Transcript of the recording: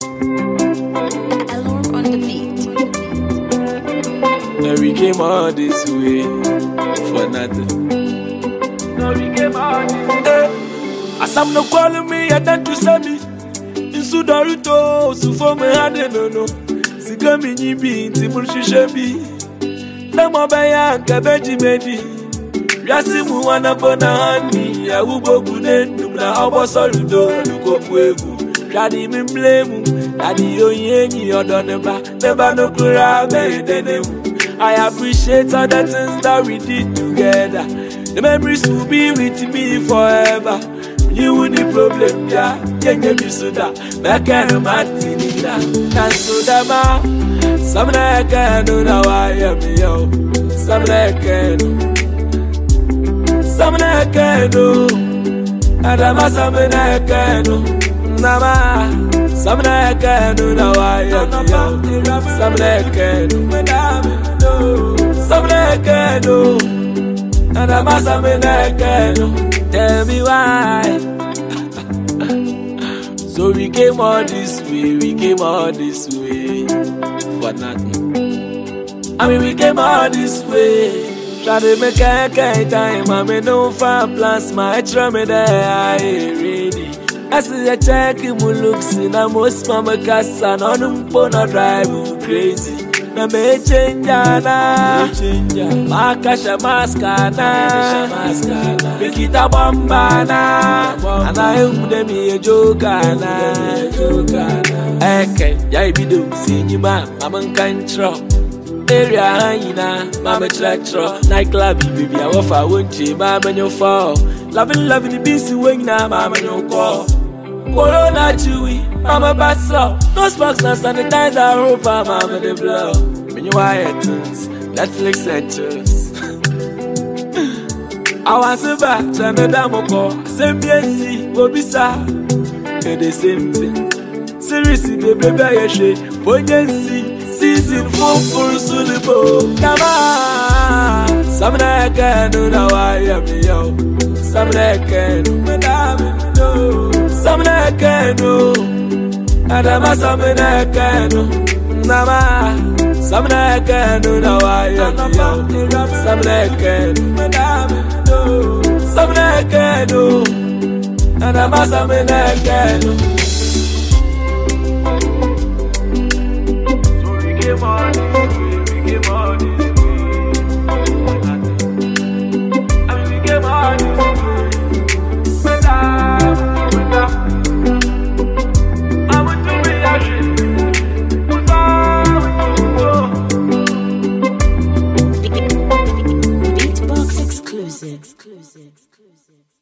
Alarm on the beat. Now we came all this way for nothing. Now we came all this way. As I'm not calling me, I tend to send me. In Sudaruto, Sufo me hade no. Sigami nibi, Timurshi shebi. Namo baya kabeji medi. Yasi mu wana bona hani. Ya ubo gude, numna obo soludo, luko kwegu. Shadi mi blame, Daddy oyenyi odo never no kura be denemu. I appreciate all the things that we did together. The memories will be with me forever. You the problem, yeah, yenye bisuda. Mekenu matinida, nansuda ma. Samna ekenu na waya mi yo. Samna ekenu. Adama samna ekenu. Nama, samna ekenu na waya mi yo. Samna ekenu. Adama samna ekenu. Tell me why. So we came all this way, for nothing. I mean, we came all this way. Try to make a time, I mean, no far plans, my extra me there, I ain't ready. I see a check, you look, see, na most mama casa, no, no, drive you crazy. Na me change na, makasha maskana, bekita bambana, ana yude mi jogana. Eke ya ibido sinyima, mama nkanchro. Area hangina, mama chratro. Nightclub baby, I offer won't mama nyo fall. Loving the busy wing na, mama nyo call. Corona chewy, mama basso. No sparks and sanitizer, hope mama the blow. When you wire things, Netflix and chill. I want to back, China Moko, same BNC, Bobisa. The same thing. Seriously, the baby, I shake. Poignancy, season 4 for Sulibo. Nama, Samna Kanu, now I am yo. Samna Kanu, Madame, no. Samna Kanu, Adama Samna Kanu, Nama, Samna Kanu, now I am yo. Samna Kanu, Madame, no. Samna Kanu, Adama Samna Kanu. So we came all this way. I mean, we came all this way. Beatbox exclusive.